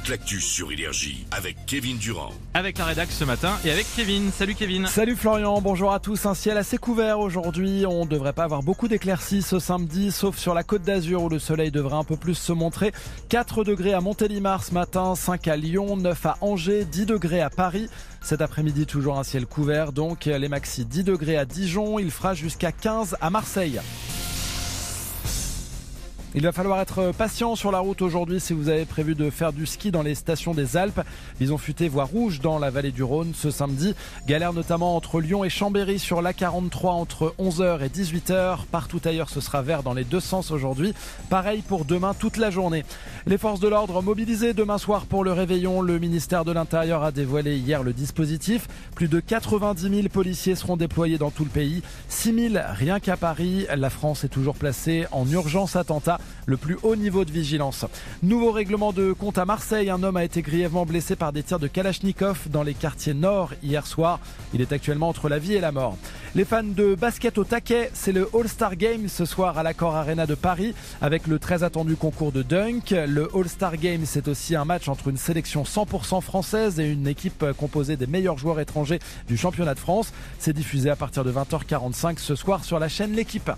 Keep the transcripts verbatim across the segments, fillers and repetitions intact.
l'actu sur Énergie avec Kevin Durand. Avec la rédac ce matin et avec Kevin. Salut Kevin. Salut Florian, bonjour à tous. Un ciel assez couvert aujourd'hui. On ne devrait pas avoir beaucoup d'éclaircies ce samedi, sauf sur la Côte d'Azur où le soleil devrait un peu plus se montrer. quatre degrés à Montélimar ce matin, cinq à Lyon, neuf à Angers, dix degrés à Paris. Cet après-midi, toujours un ciel couvert, donc les maxi dix degrés à Dijon. Il fera jusqu'à quinze à Marseille. Il va falloir être patient sur la route aujourd'hui si vous avez prévu de faire du ski dans les stations des Alpes. Bison futé voie rouge dans la vallée du Rhône ce samedi. Galère notamment entre Lyon et Chambéry sur l'A quarante-trois entre onze heures et dix-huit heures. Partout ailleurs ce sera vert dans les deux sens aujourd'hui. Pareil pour demain toute la journée. Les forces de l'ordre mobilisées demain soir pour le réveillon. Le ministère de l'Intérieur a dévoilé hier le dispositif. Plus de quatre-vingt-dix mille policiers seront déployés dans tout le pays. six mille rien qu'à Paris. La France est toujours placée en urgence attentat. Le plus haut niveau de vigilance. Nouveau règlement de compte à Marseille. Un homme a été grièvement blessé par des tirs de Kalachnikov dans les quartiers nord hier soir. Il est actuellement entre la vie et la mort. Les fans de basket au taquet, c'est le All-Star Game ce soir à l'Accor Arena de Paris avec le très attendu concours de dunk. Le All-Star Game, c'est aussi un match entre une sélection cent pour cent française et une équipe composée des meilleurs joueurs étrangers du championnat de France. C'est diffusé à partir de vingt heures quarante-cinq ce soir sur la chaîne L'Équipe.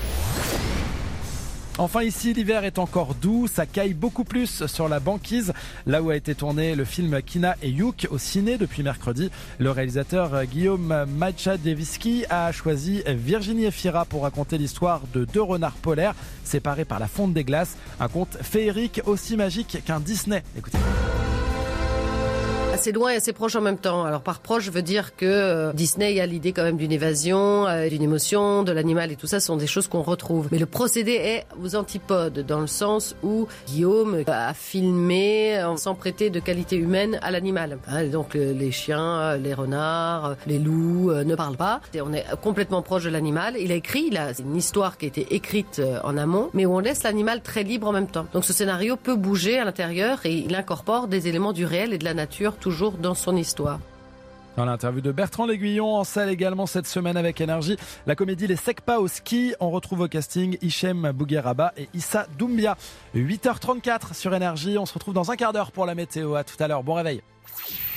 Enfin ici, l'hiver est encore doux, ça caille beaucoup plus sur la banquise, là où a été tourné le film Kina et Youk au ciné depuis mercredi. Le réalisateur Guillaume Majdaviski a choisi Virginie Efira pour raconter l'histoire de deux renards polaires séparés par la fonte des glaces. Un conte féerique aussi magique qu'un Disney. Écoutez. Assez loin et assez proche en même temps. Alors par proche, je veux dire que euh, Disney a l'idée quand même d'une évasion, euh, d'une émotion, de l'animal et tout ça, ce sont des choses qu'on retrouve. Mais le procédé est aux antipodes, dans le sens où Guillaume a filmé euh, sans prêter de qualité humaine à l'animal. Hein, donc euh, les chiens, les renards, les loups euh, ne parlent pas. Et on est complètement proche de l'animal. Il a écrit, il a une histoire qui a été écrite euh, en amont, mais où on laisse l'animal très libre en même temps. Donc ce scénario peut bouger à l'intérieur et il incorpore des éléments du réel et de la nature toujours dans son histoire. Dans l'interview de Bertrand L'Aiguillon, en salle également cette semaine avec Énergie, la comédie Les Secpas au ski. On retrouve au casting Hichem Bougueraba et Issa Doumbia. huit heures trente-quatre sur Énergie, on se retrouve dans un quart d'heure pour la météo. À tout à l'heure, bon réveil.